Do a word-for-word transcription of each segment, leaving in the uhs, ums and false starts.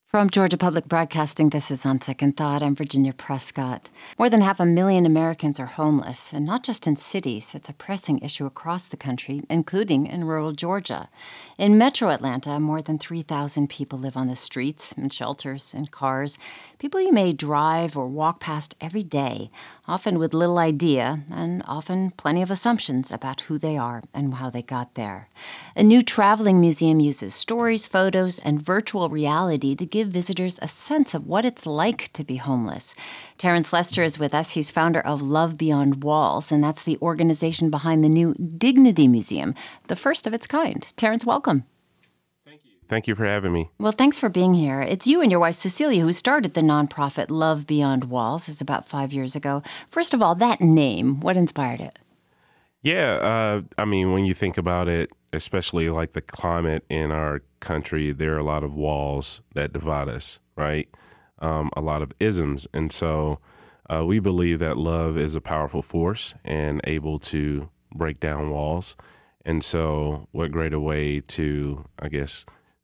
From Georgia Public Broadcasting, this is On Second Thought. I'm Virginia Prescott. More than half a million Americans are homeless, and not just in cities. It's a pressing issue across the country, including in rural Georgia. In metro Atlanta, more than three thousand people live on the streets, in shelters, in cars. People you may drive or walk past every day, often with little idea and often plenty of assumptions about who they are and how they got there. A new traveling museum uses stories, photos, and virtual reality to give give visitors a sense of what it's like to be homeless. Terrence Lester is with us. He's founder of Love Beyond Walls, and that's the organization behind the new Dignity Museum, the first of its kind. Terrence, welcome. Thank you. Thank you for having me. Well, thanks for being here. It's you and your wife, Cecilia, who started the nonprofit Love Beyond Walls. It's about five years ago. First of all, that name, what inspired it? Yeah, uh, I mean, when you think about it, especially like the climate in our country, there are a lot of walls that divide us, right? Um, a lot of isms. And so uh, we believe that love is a powerful force and able to break down walls. And so what greater way to, I guess,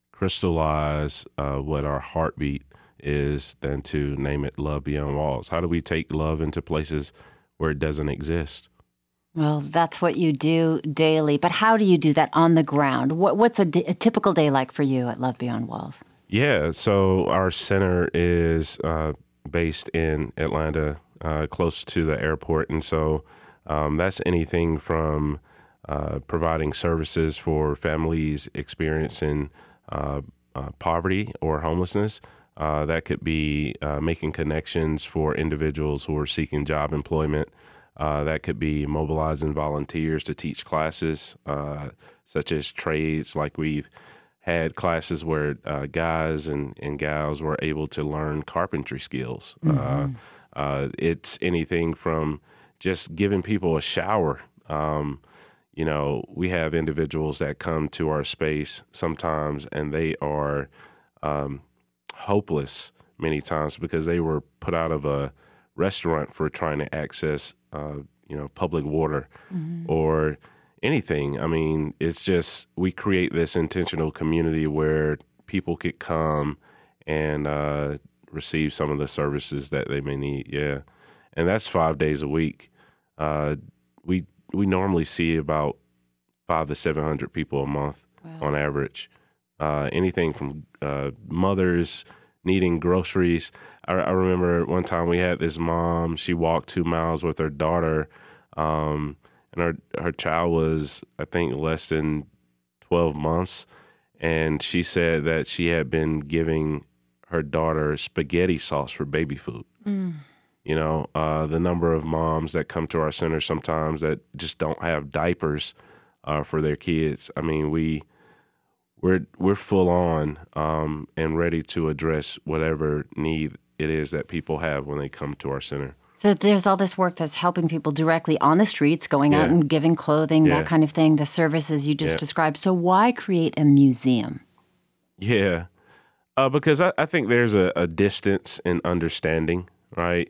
crystallize uh, what our heartbeat is than to name it Love Beyond Walls? How do we take love into places where it doesn't exist? Well, that's what you do daily. But how do you do that on the ground? What, what's a, d- a typical day like for you at Love Beyond Walls? Yeah, so our center is uh, based in Atlanta, uh, close to the airport. And so um, that's anything from uh, providing services for families experiencing uh, uh, poverty or homelessness. Uh, that could be uh, making connections for individuals who are seeking job employment. Uh, that could be mobilizing volunteers to teach classes, uh, such as trades. Like we've had classes where uh, guys and, and gals were able to learn carpentry skills. Mm-hmm. Uh, uh, it's anything from just giving people a shower. Um, you know, we have individuals that come to our space sometimes and they are um, hopeless many times because they were put out of a restaurant for trying to access Uh, you know, public water mm-hmm. or anything. I mean, it's just we create this intentional community where people could come and uh, receive some of the services that they may need. Yeah, and that's five days a week. Uh, we we normally see about five to seven hundred people a month wow. on average. Uh, anything from uh, mothers needing groceries. I, I remember one time we had this mom, she walked two miles with her daughter, um, and her, her child was, I think, less than twelve months. And she said that she had been giving her daughter spaghetti sauce for baby food. Mm. You know, uh, the number of moms that come to our center sometimes that just don't have diapers uh, for their kids. I mean, we... We're we're full on um, and ready to address whatever need it is that people have when they come to our center. So there's all this work that's helping people directly on the streets, going yeah. out and giving clothing, yeah. that kind of thing, the services you just yeah. described. So why create a museum? Yeah, uh, because I, I think there's a, a distance in understanding, right?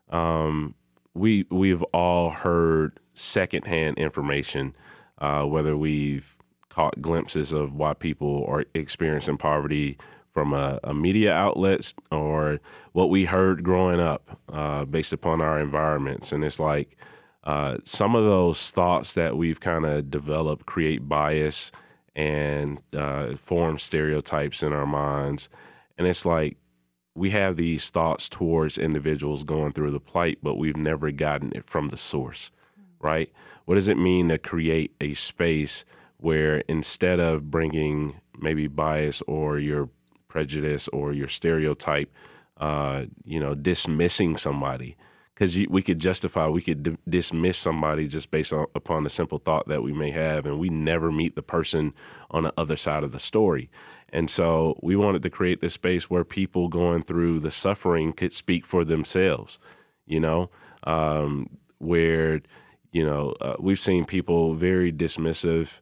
Um, we, we've all heard secondhand information, uh, whether we've caught glimpses of why people are experiencing poverty from a, a media outlets or what we heard growing up uh, based upon our environments. And it's like uh, some of those thoughts that we've kind of developed create bias and uh, form stereotypes in our minds. And it's like we have these thoughts towards individuals going through the plight, but we've never gotten it from the source, right? What does it mean to create a space where instead of bringing maybe bias or your prejudice or your stereotype, uh, you know, dismissing somebody, because we could justify, we could d- dismiss somebody just based on, upon the simple thought that we may have, and we never meet the person on the other side of the story. And so we wanted to create this space where people going through the suffering could speak for themselves, you know, um, where, you know, uh, we've seen people very dismissive,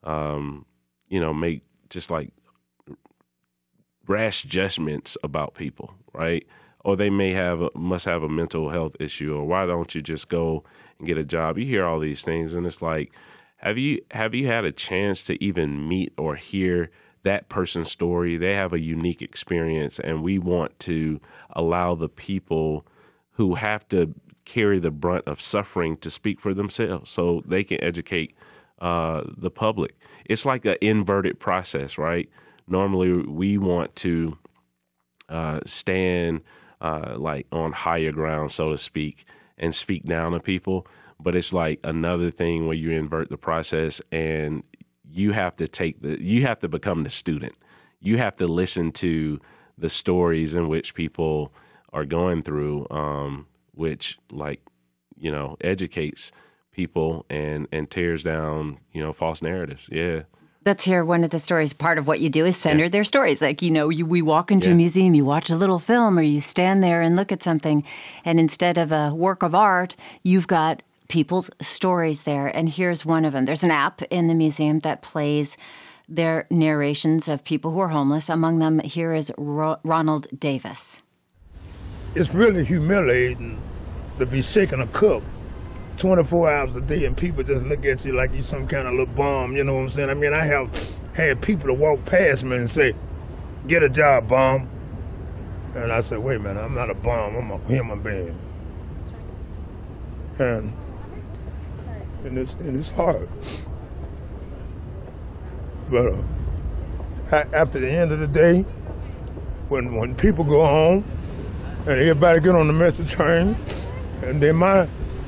Um, you know, make just like rash judgments about people, right? Or they may have a, must have a mental health issue, or why don't you just go and get a job? You hear all these things, and it's like, have you have you had a chance to even meet or hear that person's story. They have a unique experience, and we want to allow the people who have to carry the brunt of suffering to speak for themselves so they can educate uh, the public. It's like an inverted process, right? Normally, we want to uh, stand uh, like on higher ground, so to speak, and speak down to people. But it's like another thing where you invert the process, and you have to take the, you have to become the student. You have to listen to the stories in which people are going through, um, which like, you know, educates people and, and tears down, you know, false narratives. Yeah. Let's hear one of the stories. Part of what you do is center yeah. their stories. Like, you know, you, we walk into yeah. a museum, you watch a little film, or you stand there and look at something, and instead of a work of art, you've got people's stories there. And here's one of them. There's an app in the museum that plays their narrations of people who are homeless. Among them, here is Ro- Ronald Davis. It's really humiliating to be shaking a cup twenty-four hours a day and people just look at you like you some kind of little bum, you know what I'm saying? I mean, I have had people to walk past me and say, "Get a job, bum." And I said, wait a minute, I'm not a bum, I'm a human being. And, and, it's, and it's hard. But uh, after the end of the day, when when people go home and everybody get on the metro train, and then my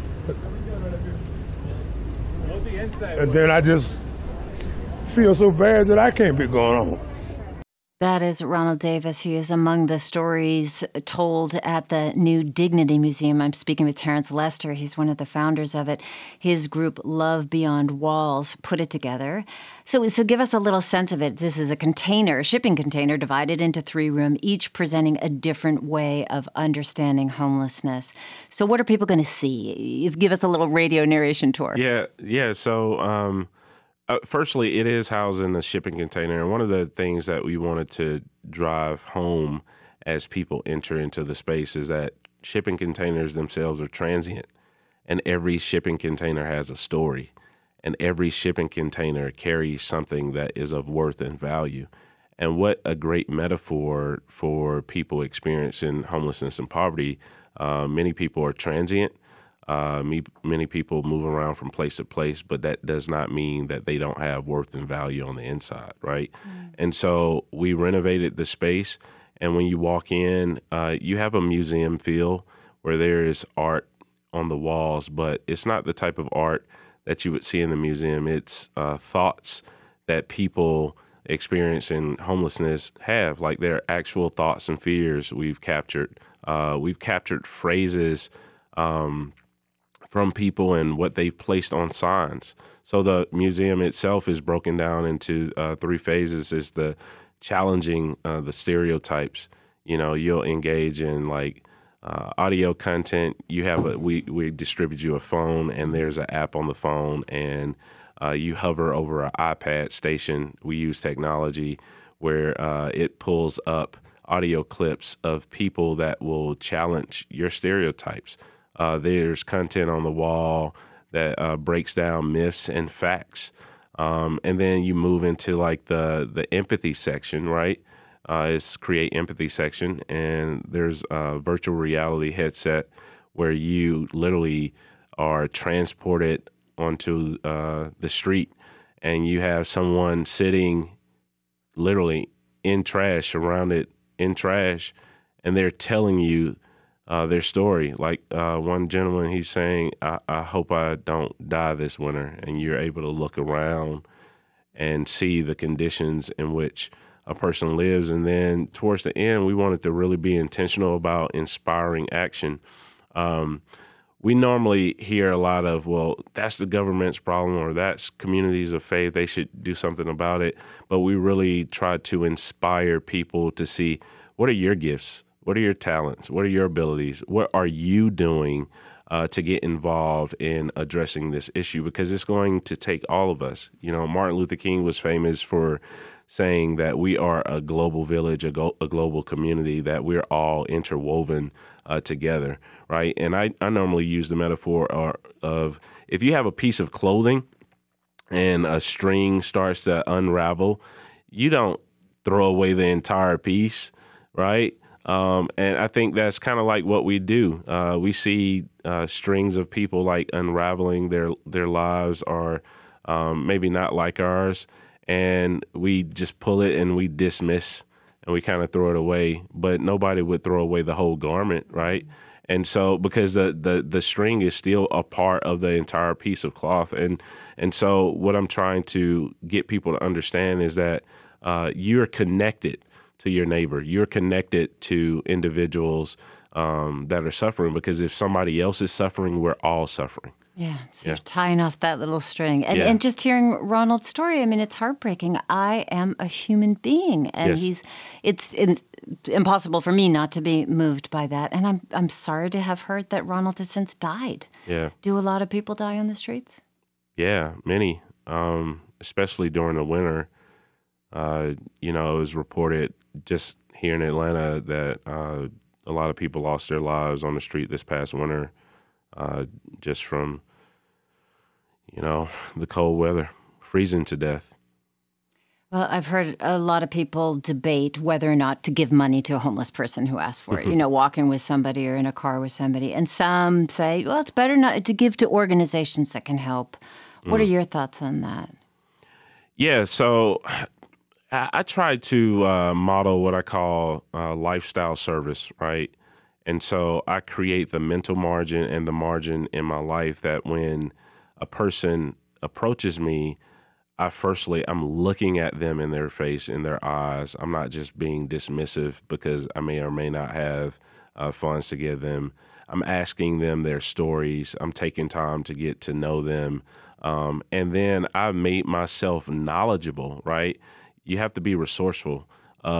And then I just feel so bad that I can't be going on. That is Ronald Davis. He is among the stories told at the new Dignity Museum. I'm speaking with Terrence Lester. He's one of the founders of it. His group, Love Beyond Walls, put it together. So, so give us a little sense of it. This is a container, a shipping container, divided into three rooms, each presenting a different way of understanding homelessness. So what are people going to see? Give us a little radio narration tour. Yeah, yeah. So, um, Uh, firstly, it is housed in a shipping container. And one of the things that we wanted to drive home as people enter into the space is that shipping containers themselves are transient. And every shipping container has a story. And every shipping container carries something that is of worth and value. And what a great metaphor for people experiencing homelessness and poverty. Uh, many people are transient. Uh, me, many people move around from place to place, but that does not mean that they don't have worth and value on the inside, right? Mm. And so we renovated the space, and when you walk in, uh, you have a museum feel where there is art on the walls, but it's not the type of art that you would see in the museum. It's uh, thoughts that people experiencing homelessness have, like their actual thoughts and fears we've captured. Uh, we've captured phrases um, from people and what they've placed on signs. So the museum itself is broken down into uh, three phases. Is the challenging uh, the stereotypes. You know, you'll engage in like uh, audio content. You have a we we distribute you a phone, and there's an app on the phone, and uh, you hover over an iPad station. We use technology where uh, it pulls up audio clips of people that will challenge your stereotypes. Uh, there's content on the wall that uh, breaks down myths and facts. Um, and then you move into like the, the empathy section, right? Uh, it's create empathy section. And there's a virtual reality headset where you literally are transported onto uh, the street, and you have someone sitting literally in trash, surrounded in trash, and they're telling you Uh, their story. Like uh, one gentleman, he's saying, I, I hope I don't die this winter. And you're able to look around and see the conditions in which a person lives. And then towards the end, we wanted to really be intentional about inspiring action. Um, we normally hear a lot of, well, that's the government's problem, or that's communities of faith, they should do something about it. But we really try to inspire people to see, what are your gifts? What are your talents? What are your abilities? What are you doing uh, to get involved in addressing this issue? Because it's going to take all of us. You know, Martin Luther King was famous for saying that we are a global village, a, go- a global community, that we're all interwoven uh, together, right? And I, I normally use the metaphor of if you have a piece of clothing and a string starts to unravel, you don't throw away the entire piece, right? Um, and I think that's kind of like what we do. Uh, we see uh, strings of people like unraveling their their lives, or um, maybe not like ours, and we just pull it and we dismiss and we kind of throw it away. But nobody would throw away the whole garment, right? And so because the, the the string is still a part of the entire piece of cloth, and and so what I'm trying to get people to understand is that uh, you're connected to your neighbor. You're connected to individuals um, that are suffering, because if somebody else is suffering, we're all suffering. Yeah, so Yeah. you're tying off that little string. And, Yeah. and just hearing Ronald's story, I mean, it's heartbreaking. I am a human being, and Yes. he's it's, it's impossible for me not to be moved by that. And I'm I'm sorry to have heard that Ronald has since died. Yeah. Do a lot of people die on the streets? Yeah, many, um, especially during the winter. Uh, you know, it was reported just here in Atlanta that uh, a lot of people lost their lives on the street this past winter, uh, just from, you know, the cold weather, freezing to death. Well, I've heard a lot of people debate whether or not to give money to a homeless person who asks for it, you know, walking with somebody or in a car with somebody. And some say, well, it's better not to give to organizations that can help. What are your thoughts on that? Yeah, so I, I try to uh, model what I call uh, lifestyle service, right? And so I create the mental margin and the margin in my life that when a person approaches me, I firstly, I'm looking at them in their face, in their eyes. I'm not just being dismissive because I may or may not have uh, funds to give them. I'm asking them their stories. I'm taking time to get to know them. Um, and then I made myself knowledgeable, right? You have to be resourceful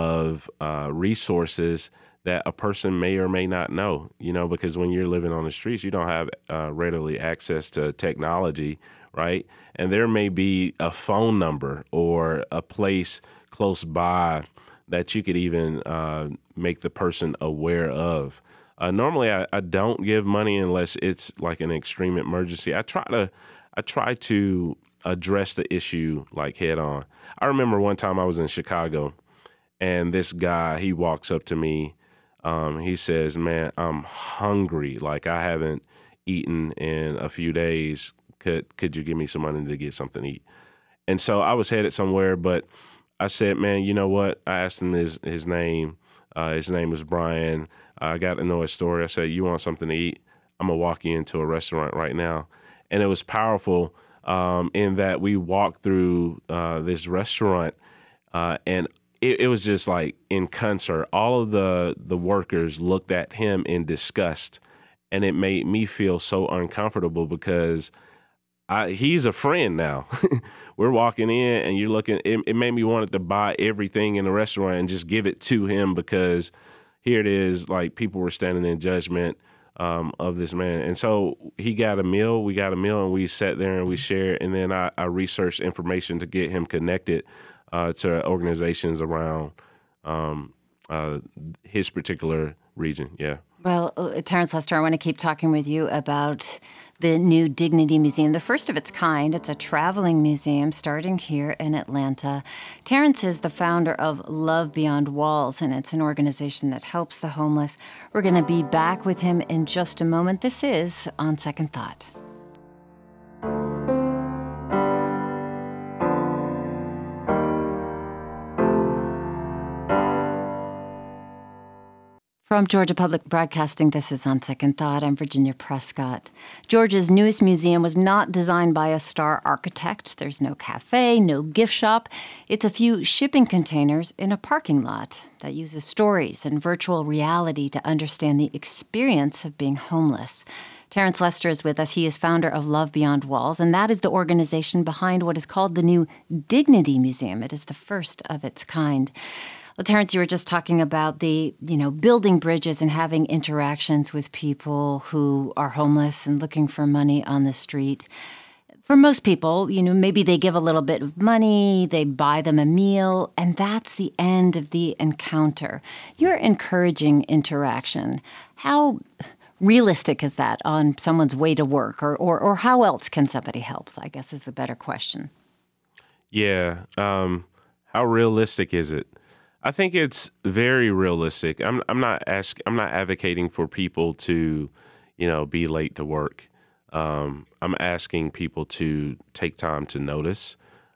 of uh, resources that a person may or may not know, you know, because when you're living on the streets, you don't have uh, readily access to technology, right? And there may be a phone number or a place close by that you could even uh, make the person aware of. Uh, normally, I, I don't give money unless it's like an extreme emergency. I try to, I try to address the issue like head on. I remember one time I was in Chicago, and this guy, he walks up to me. Um, he says, "Man, I'm hungry. Like I haven't eaten in a few days. Could could you give me some money to get something to eat?" And so I was headed somewhere, but I said, "Man, you know what?" I asked him his his name. Uh, his name was Brian. I got to know his story. I said, "You want something to eat? I'm gonna walk you into a restaurant right now." And it was powerful um, in that we walked through uh, this restaurant, uh, and it, it was just like in concert. All of the the workers looked at him in disgust, and it made me feel so uncomfortable because I, he's a friend now. We're walking in, and you're looking. It, it made me want to buy everything in the restaurant and just give it to him because here it is. Like people were standing in judgment um, of this man, and so he got a meal. We got a meal, and we sat there and we shared. And then I, I researched information to get him connected uh, to organizations around um, uh, his particular region. Yeah. Well, uh, Terrence Lester, I want to keep talking with you about the new Dignity Museum, the first of its kind. It's a traveling museum starting here in Atlanta. Terrence is the founder of Love Beyond Walls, and it's an organization that helps the homeless. We're going to be back with him in just a moment. This is On Second Thought. From Georgia Public Broadcasting, this is On Second Thought. I'm Virginia Prescott. Georgia's newest museum was not designed by a star architect. There's no cafe, no gift shop. It's a few shipping containers in a parking lot that uses stories and virtual reality to understand the experience of being homeless. Terrence Lester is with us. He is founder of Love Beyond Walls, and that is the organization behind what is called the new Dignity Museum. It is the first of its kind. Well, Terrence, you were just talking about the, you know, building bridges and having interactions with people who are homeless and looking for money on the street. For most people, you know, maybe they give a little bit of money, they buy them a meal, and that's the end of the encounter. You're encouraging interaction. How realistic is that on someone's way to work, or, or, or how else can somebody help, I guess is the better question. Yeah. Um, how realistic is it? I think it's very realistic. I'm I'm not ask I'm not advocating for people to, you know, be late to work. Um, I'm asking people to take time to notice.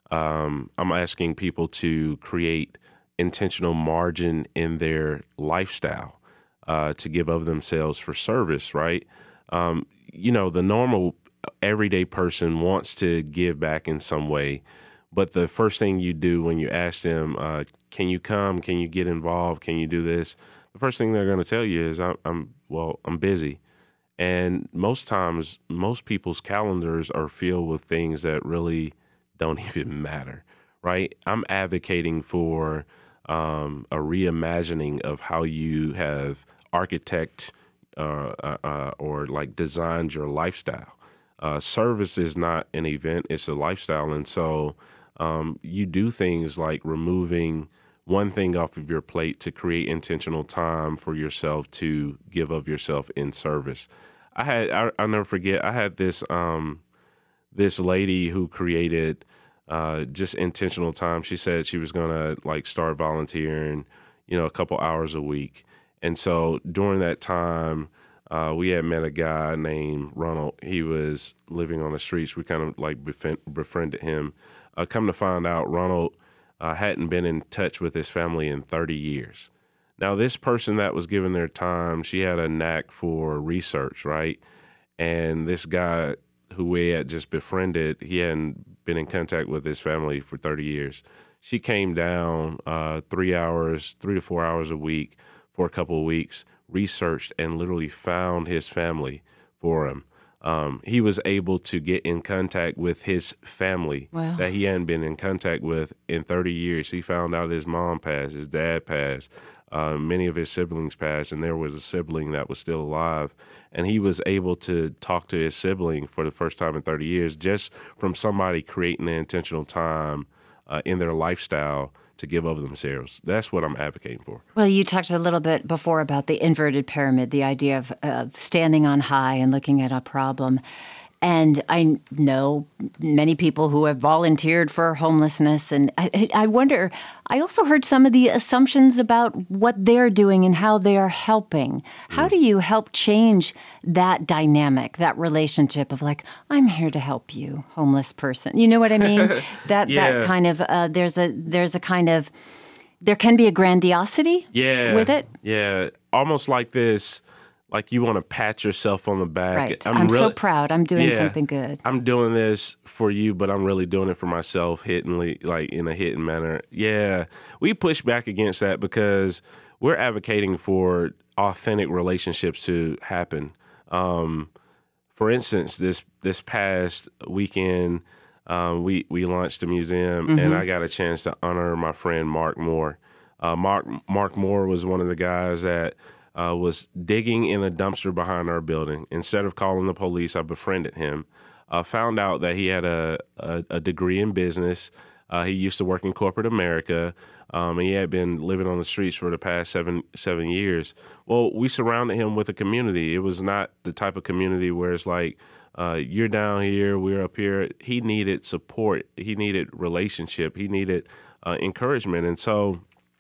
Um, I'm asking people to create intentional margin in their lifestyle uh, to give of themselves for service, right? Um, you know, the normal everyday person wants to give back in some way, but the first thing you do when you ask them, uh, can you come? Can you get involved? Can you do this? The first thing they're going to tell you is, I'm, I'm well, I'm busy. And most times, most people's calendars are filled with things that really don't even matter, right? I'm advocating for um, a reimagining of how you have architect uh, uh, uh, or like designed your lifestyle. Uh, service is not an event, it's a lifestyle. And so um, you do things like removing one thing off of your plate to create intentional time for yourself to give of yourself in service. I had, I, I'll never forget, I had this, um, this lady who created uh, just intentional time. She said she was going to like start volunteering, you know, a couple hours a week. And so during that time, Uh, we had met a guy named Ronald. He was living on the streets. We kind of like befriend, befriended him. Uh, come to find out, Ronald uh, hadn't been in touch with his family in thirty years. Now, this person that was given their time, she had a knack for research, right? And this guy who we had just befriended, he hadn't been in contact with his family for thirty years. She came down uh, three hours, three to four hours a week for a couple of weeks, researched and literally found his family for him. Um, he was able to get in contact with his family Wow. that he hadn't been in contact with in thirty years. He found out his mom passed, his dad passed, uh, many of his siblings passed, and there was a sibling that was still alive. And he was able to talk to his sibling for the first time in thirty years just from somebody creating an intentional time uh, in their lifestyle to give of themselves. That's what I'm advocating for. Well, you talked a little bit before about the inverted pyramid, the idea of, of standing on high and looking at a problem. And I know many people who have volunteered for homelessness. And I, I wonder, I also heard some of the assumptions about what they're doing and how they are helping. How do you help change that dynamic, that relationship of like, I'm here to help you, homeless person? You know what I mean? that Yeah. that kind of, uh, there's a there's a kind of, there can be a grandiosity Yeah. with it. Yeah. Almost like this, like you want to pat yourself on the back. Right. I'm, so really- proud. I'm doing Yeah. something good. I'm doing this for you, but I'm really doing it for myself, hittingly, like in a hidden manner. Yeah, we push back against that because we're advocating for authentic relationships to happen. Um, for instance, this this past weekend, um, we we launched a museum, Mm-hmm. and I got a chance to honor my friend Mark Moore. Uh, Mark Mark Moore was one of the guys that Uh, was digging in a dumpster behind our building. Instead of calling the police, I befriended him. Uh, found out that he had a, a, a degree in business. Uh, he used to work in corporate America. Um, and he had been living on the streets for the past seven seven years. Well, we surrounded him with a community. It was not the type of community where it's like, uh, you're down here, we're up here. He needed support. He needed relationship. He needed uh, encouragement. And so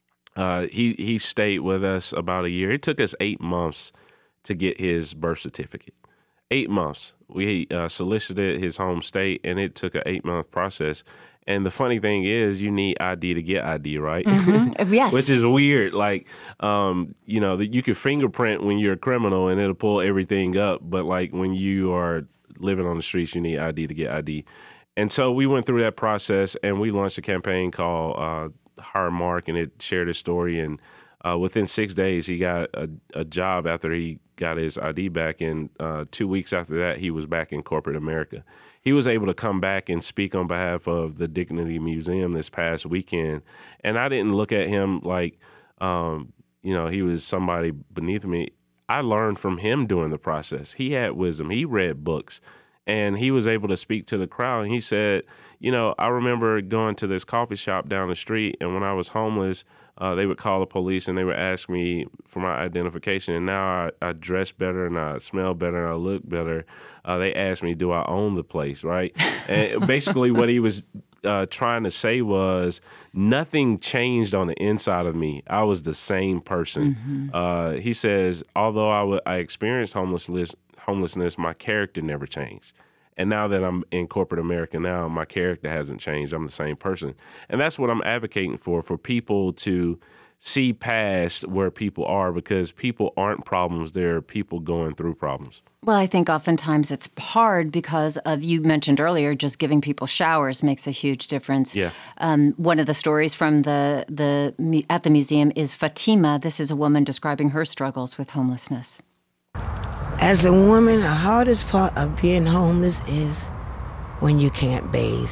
Uh, he he stayed with us about a year. It took us eight months to get his birth certificate. Eight months. We uh, solicited his home state, and it took an eight-month process. And the funny thing is, you need I D to get I D, right? Mm-hmm. Yes. Which is weird. Like, um, you know, that you can fingerprint when you're a criminal, and it'll pull everything up. But like when you are living on the streets, you need I D to get I D. And so we went through that process, and we launched a campaign called Uh, Hire Mark, and it shared his story. And uh, within six days, he got a, a job after he got his I D back. And uh, two weeks after that, he was back in corporate America. He was able to come back and speak on behalf of the Dignity Museum this past weekend. And I didn't look at him like, um, you know, he was somebody beneath me. I learned from him during the process. He had wisdom. He read books. And he was able to speak to the crowd. And he said, you know, I remember going to this coffee shop down the street, and when I was homeless, uh, they would call the police and they would ask me for my identification. And now I, I dress better and I smell better and I look better. Uh, they asked me, do I own the place, right? And basically what he was uh, trying to say was nothing changed on the inside of me. I was the same person. Mm-hmm. Uh, he says, although I, w- I experienced homelessness, homelessness, my character never changed. And now that I'm in corporate America now, my character hasn't changed. I'm the same person. And that's what I'm advocating for, for people to see past where people are, because people aren't problems. They're people going through problems. Well, I think oftentimes it's hard because of, you mentioned earlier, just giving people showers makes a huge difference. Yeah. Um, one of the stories from the, the at the museum is Fatima. This is a woman describing her struggles with homelessness. As a woman, the hardest part of being homeless is when you can't bathe.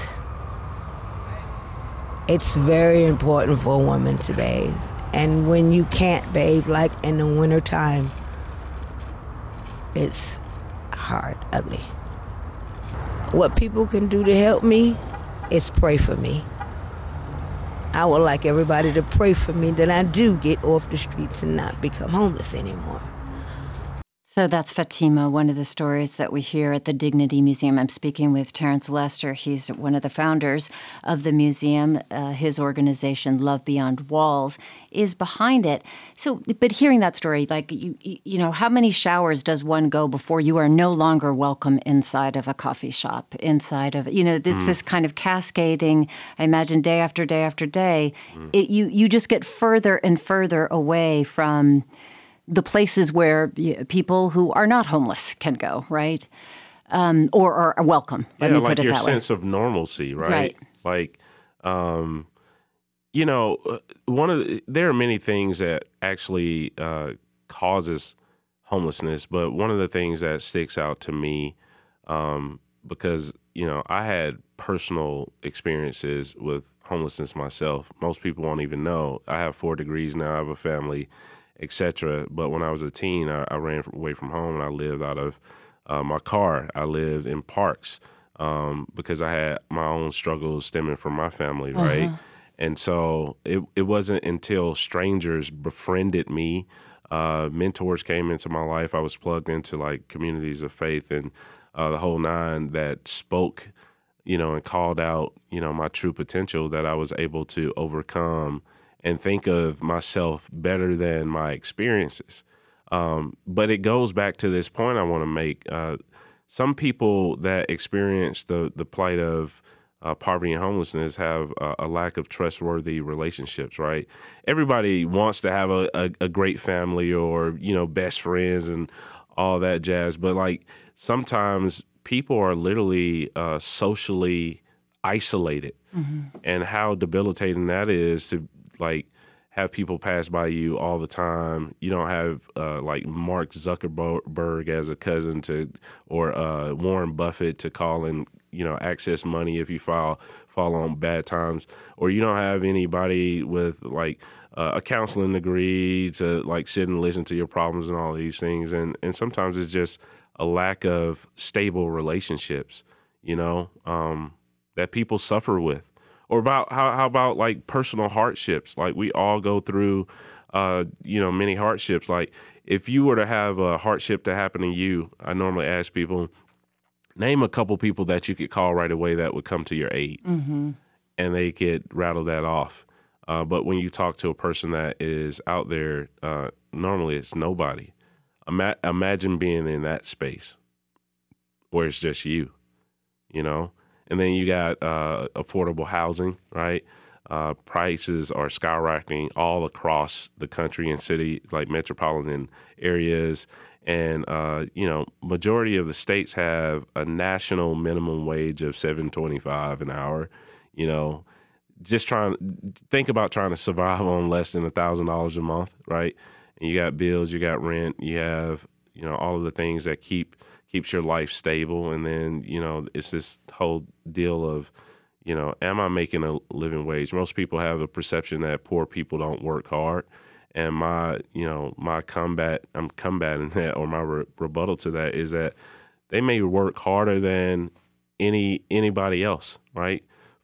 It's very important for a woman to bathe. And when you can't bathe, like in the wintertime, it's hard, ugly. What people can do to help me is pray for me. I would like everybody to pray for me that I do get off the streets and not become homeless anymore. So that's Fatima, one of the stories that we hear at the Dignity Museum. I'm speaking with Terrence Lester. He's one of the founders of the museum. Uh, his organization, Love Beyond Walls, is behind it. So, but hearing that story, like, you, you know, how many showers does one go before you are no longer welcome inside of a coffee shop, inside of, you know, this mm. this kind of cascading, I imagine day after day after day, mm. it, you, you just get further and further away from the places where people who are not homeless can go, right? Um, or are welcome. Let yeah, me like put it your that way. sense of normalcy, right? Right. Like, um, you know, one of the, there are many things that actually uh, causes homelessness, but one of the things that sticks out to me, um, because you know, I had personal experiences with homelessness myself. Most people won't even know. I have four degrees now. I have a family, et cetera. But when I was a teen, I, I ran away from home and I lived out of uh, my car. I lived in parks um, because I had my own struggles stemming from my family, right? Uh-huh. And so it it wasn't until strangers befriended me, uh, mentors came into my life. I was plugged into like communities of faith and uh, the whole nine that spoke, you know, and called out, you know, my true potential, that I was able to overcome and think of myself better than my experiences. Um, but it goes back to this point I want to make. Uh, some people that experience the, the plight of uh, poverty and homelessness have a, a lack of trustworthy relationships, right? Everybody wants to have a, a, a great family or, you know, best friends and all that jazz. But like sometimes people are literally uh, socially isolated, mm-hmm. and how debilitating that is to like have people pass by you all the time. You don't have uh, like Mark Zuckerberg as a cousin to, or uh, Warren Buffett to call and, you know, access money if you fall fall on bad times, or you don't have anybody with like uh, a counseling degree to like sit and listen to your problems and all these things. And and sometimes it's just a lack of stable relationships, you know, um, that people suffer with. Or about how how about like personal hardships? Like we all go through, uh, you know, many hardships. Like if you were to have a hardship that happened to you, I normally ask people, name a couple people that you could call right away that would come to your aid, mm-hmm. and they could rattle that off. Uh, but when you talk to a person that is out there, uh, normally it's nobody. Ima- imagine being in that space where it's just you, you know. And then you got uh, affordable housing, right? Uh, prices are skyrocketing all across the country and city, like metropolitan areas. And, uh, you know, majority of the states have a national minimum wage of seven twenty-five an hour. You know, just trying think about trying to survive on less than one thousand dollars a month, right? And you got bills, you got rent, you have, you know, all of the things that keep keeps your life stable. And then, you know, it's this whole deal of, you know, am I making a living wage? Most people have a perception that poor people don't work hard. And my, you know, my combat, I'm combating that, or my re- rebuttal to that is that they may work harder than any anybody else, right?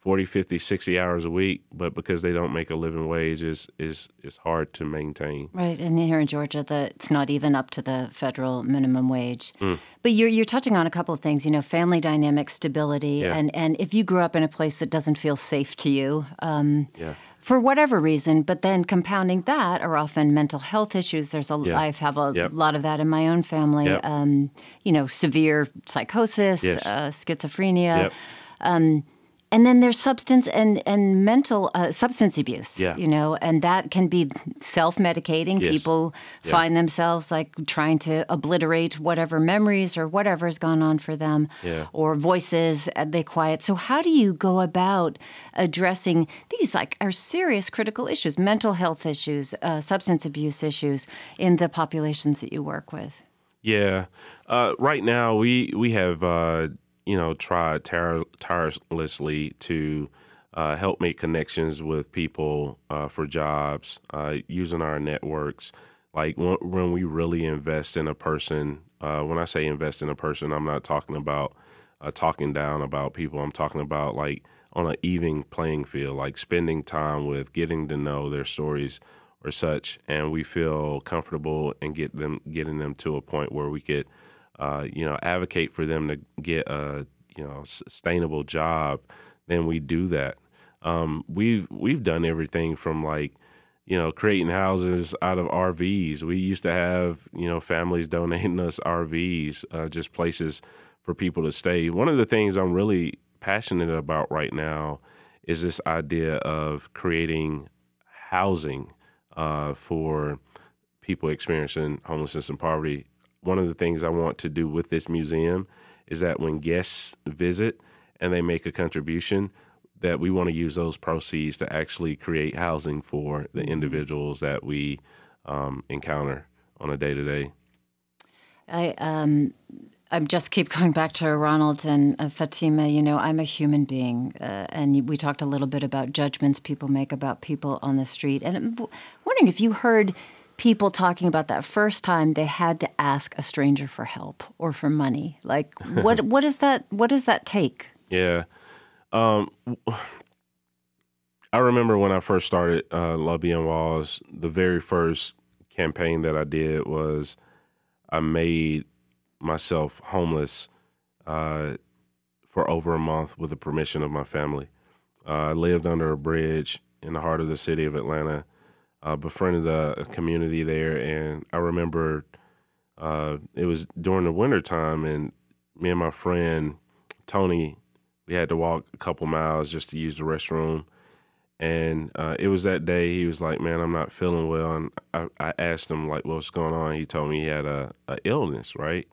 forty, fifty, sixty hours a week, but because they don't make a living wage, is is is hard to maintain. Right, and here in Georgia, the, it's not even up to the federal minimum wage. Mm. But you're you're touching on a couple of things, you know, family dynamic, stability, yeah. and, and if you grew up in a place that doesn't feel safe to you, um, yeah. for whatever reason, but then compounding that are often mental health issues. There's a, yeah. I have a yep. lot of that in my own family, yep. um, you know, severe psychosis, yes. uh, schizophrenia. Yep. Um, And then there's substance and, and mental uh, substance abuse, yeah. you know, and that can be self-medicating. Yes. People yeah. find themselves like trying to obliterate whatever memories or whatever has gone on for them yeah. or voices uh, they quiet. So how do you go about addressing these like are serious critical issues, mental health issues, uh, substance abuse issues in the populations that you work with? Yeah. Uh, right now we, we have uh, – you know, try tire- tirelessly to uh, help make connections with people uh, for jobs, uh, using our networks. Like when, when we really invest in a person, uh, when I say invest in a person, I'm not talking about uh, talking down about people. I'm talking about like on an even playing field, like spending time with, getting to know their stories or such, and we feel comfortable and get them getting them to a point where we could Uh, you know, advocate for them to get a, you know, sustainable job, then we do that. Um, we've we've done everything from like, you know, creating houses out of R Vs. We used to have, you know, families donating us R Vs, uh, just places for people to stay. One of the things I'm really passionate about right now is this idea of creating housing uh, for people experiencing homelessness and poverty. One of the things I want to do with this museum is that when guests visit and they make a contribution, that we want to use those proceeds to actually create housing for the individuals that we um, encounter on a day-to-day. I um, I just keep going back to Ronald and uh, Fatima. You know, I'm a human being, uh, and we talked a little bit about judgments people make about people on the street. And I'm wondering if you heard people talking about that first time they had to ask a stranger for help or for money. Like, what what is that? What does that take? Yeah. Um, I remember when I first started uh, Love Beyond Walls, the very first campaign that I did was I made myself homeless uh, for over a month with the permission of my family. Uh, I lived under a bridge in the heart of the city of Atlanta, uh, befriended a, a community there, and I remember uh, it was during the winter time, and me and my friend Tony, we had to walk a couple miles just to use the restroom. And uh, it was that day he was like, man, I'm not feeling well. And I, I asked him, like, what's going on? He told me he had a, a illness, right,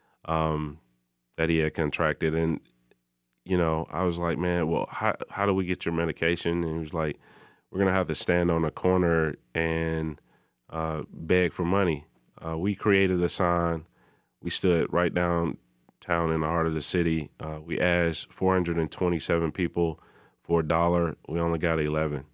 um, that he had contracted. And, you know, I was like, man, well, how, how do we get your medication? And he was like, we're going to have to stand on a corner and uh, beg for money. Uh, we created a sign. We stood right downtown in the heart of the city. Uh, we asked four hundred twenty-seven people for a dollar. We only got eleven.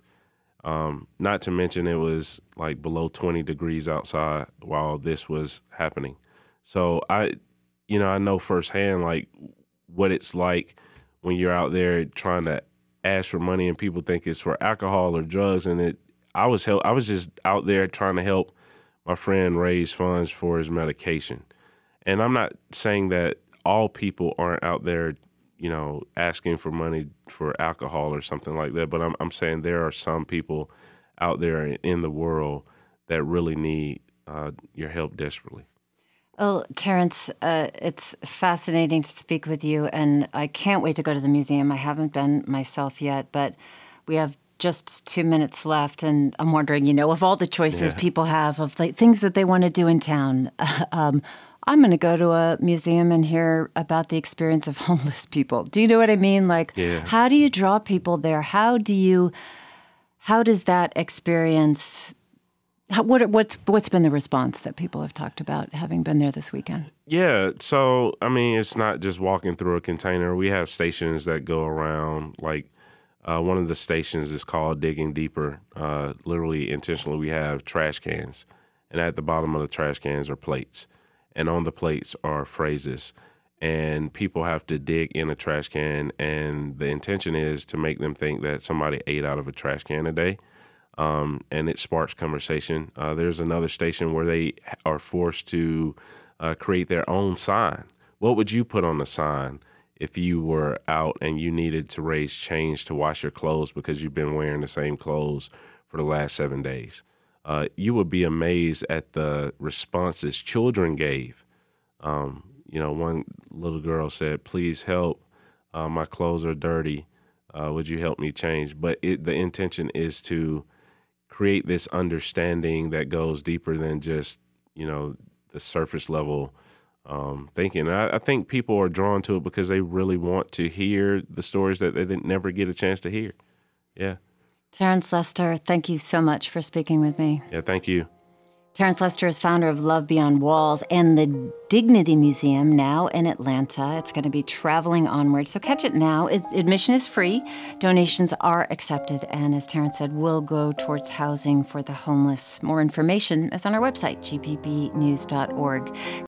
Um, not to mention it was like below twenty degrees outside while this was happening. So I, you know, I know firsthand like what it's like when you're out there trying to ask for money and people think it's for alcohol or drugs. And it, I was help, I was just out there trying to help my friend raise funds for his medication. And I'm not saying that all people aren't out there, you know, asking for money for alcohol or something like that. But I'm I'm saying there are some people out there in the world that really need uh, your help desperately. Oh, Terrence, uh, it's fascinating to speak with you, and I can't wait to go to the museum. I haven't been myself yet, but we have just two minutes left, and I'm wondering, you know, of all the choices Yeah. people have of like things that they want to do in town, um, I'm going to go to a museum and hear about the experience of homeless people. Do you know what I mean? Like, Yeah. how do you draw people there? How do you, how does that experience, how, what, what's, what's been the response that people have talked about having been there this weekend? Yeah, so, I mean, it's not just walking through a container. We have stations that go around, like uh, one of the stations is called Digging Deeper. Uh, literally, intentionally, we have trash cans, and at the bottom of the trash cans are plates. And on the plates are phrases. and people have to dig in a trash can, and the intention is to make them think that somebody ate out of a trash can a day, um, and it sparks conversation. Uh, there's another station where they are forced to uh, create their own sign. What would you put on the sign if you were out and you needed to raise change to wash your clothes because you've been wearing the same clothes for the last seven days? Uh, you would be amazed at the responses children gave. Um, you know, one little girl said, "Please help, uh, my clothes are dirty. Uh, would you help me change?" But it, the intention is to create this understanding that goes deeper than just, you know, the surface level um, thinking. And I, I think people are drawn to it because they really want to hear the stories that they didn't never get a chance to hear. Yeah. Terrence Lester, thank you so much for speaking with me. Yeah, thank you. Terrence Lester is founder of Love Beyond Walls and the Dignity Museum, now in Atlanta. It's going to be traveling onward, so catch it now. It, admission is free. Donations are accepted, and as Terrence said, will go towards housing for the homeless. More information is on our website, g p b news dot org.